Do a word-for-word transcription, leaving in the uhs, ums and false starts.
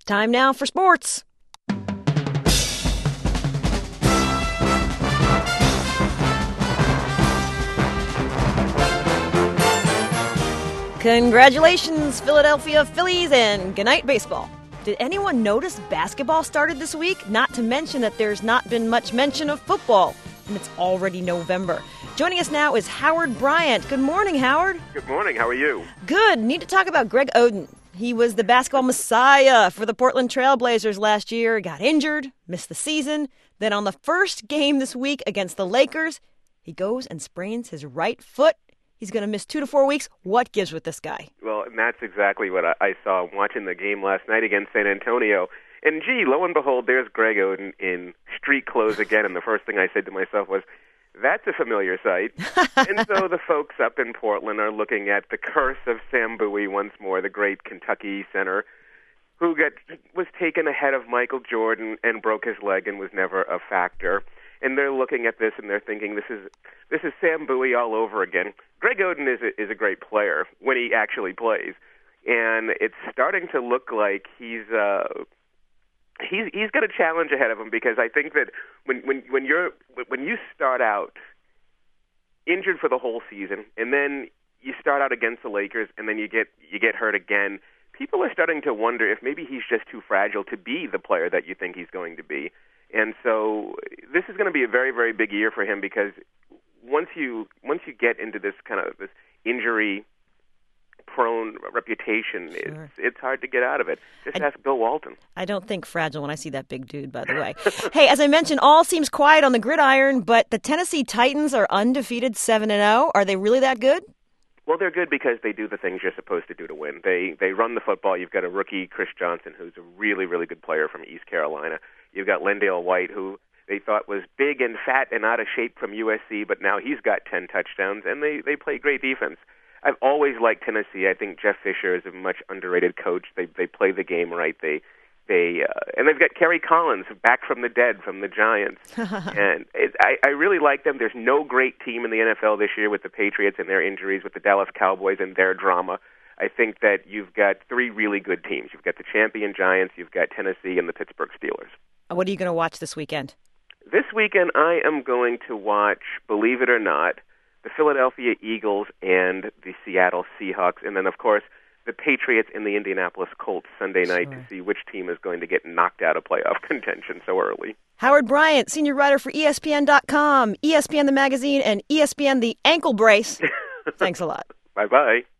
time now for sports. Congratulations, Philadelphia Phillies, and goodnight baseball. Did anyone notice basketball started this week? Not to mention that there's not been much mention of football, and it's already November. Joining us now is Howard Bryant. Good morning, Howard. Good morning. How are you? Good. Need to talk about Greg Oden. He was the basketball messiah for the Portland Trail Blazers last year. Got injured, missed the season. Then on the first game this week against the Lakers, he goes and sprains his right foot. He's going to miss two to four weeks. What gives with this guy? Well, and that's exactly what I, I saw watching the game last night against San Antonio. And, gee, lo and behold, there's Greg Oden in street clothes again. And the first thing I said to myself was, that's a familiar sight. And so the folks up in Portland are looking at the curse of Sam Bowie once more, the great Kentucky center, who got, was taken ahead of Michael Jordan and broke his leg and was never a factor. And they're looking at this and they're thinking, this is this is Sam Bowie all over again. Greg Oden is a, is a great player when he actually plays, and it's starting to look like he's uh, he's he's got a challenge ahead of him, because I think that when when when you're when you start out injured for the whole season, and then you start out against the Lakers, and then you get you get hurt again, people are starting to wonder if maybe he's just too fragile to be the player that you think he's going to be. And so this is going to be a very, very big year for him, because once you once you get into this kind of this injury-prone reputation, sure. it's, it's hard to get out of it. Just I, ask Bill Walton. I don't think fragile when I see that big dude, by the way. Hey, as I mentioned, all seems quiet on the gridiron, but the Tennessee Titans are undefeated seven and oh. Are they really that good? Well, they're good because they do the things you're supposed to do to win. They they run the football. You've got a rookie, Chris Johnson, who's a really, really good player from East Carolina. You've got Lendale White, who they thought was big and fat and out of shape from U S C, but now he's got ten touchdowns, and they, they play great defense. I've always liked Tennessee. I think Jeff Fisher is a much underrated coach. They they play the game right. They they uh, and they've got Kerry Collins back from the dead from the Giants, and it, I, I really like them. There's no great team in the N F L this year with the Patriots and their injuries, with the Dallas Cowboys and their drama. I think that you've got three really good teams. You've got the champion Giants, you've got Tennessee, and the Pittsburgh Steelers. What are you going to watch this weekend? This weekend, I am going to watch, believe it or not, the Philadelphia Eagles and the Seattle Seahawks, and then, of course, the Patriots and the Indianapolis Colts Sunday night sure. to see which team is going to get knocked out of playoff contention so early. Howard Bryant, senior writer for E S P N dot com, E S P N the Magazine, and E S P N the Ankle Brace. Thanks a lot. Bye-bye.